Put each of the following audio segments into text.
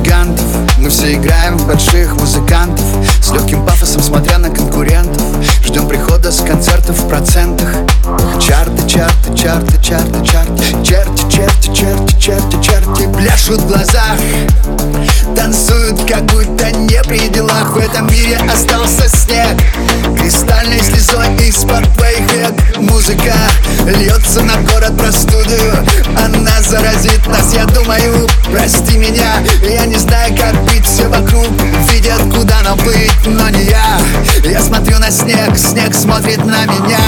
гигантов. Мы все играем в больших музыкантов, с легким пафосом смотря на конкурентов. Ждем прихода с концертов в процентах. Чарты, чарты, чарты, чарты, чарты. Черти, черти, черти, черти, черти пляшут в глазах, танцуют, как будто не при делах. В этом мире остался снег, кристальной слезой из-под твоих век. Музыка льется на город простудою, она заразит нас, я думаю. Прости меня, я не знаю, как быть. Все вокруг видят, куда нам быть, но не я. Я смотрю на снег, снег смотрит на меня.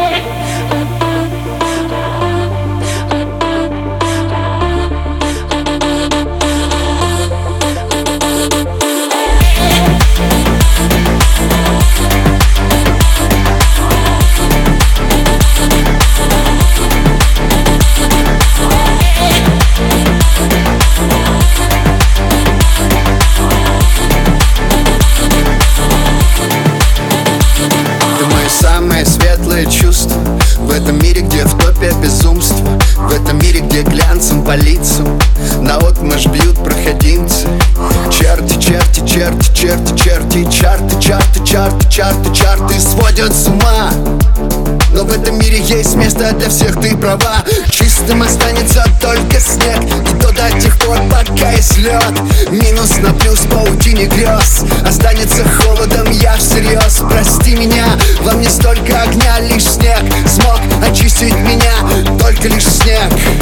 Самое светлое чувство в этом мире, где в топе безумства, в этом мире, где глянцем по лицам наотмашь бьют проходимцы. Черти, черти, черти, черти, черти, чарты, чарты, чарты, чарты, чарты сводят с ума. Но в этом мире есть место для всех, ты права. Чистым останется только снег, и то до тех пор, пока есть лед. Минус на плюс паутине грез, останется холодом, я всерьез. Прости меня, во мне столько огня, лишь снег смог очистить меня, только лишь снег.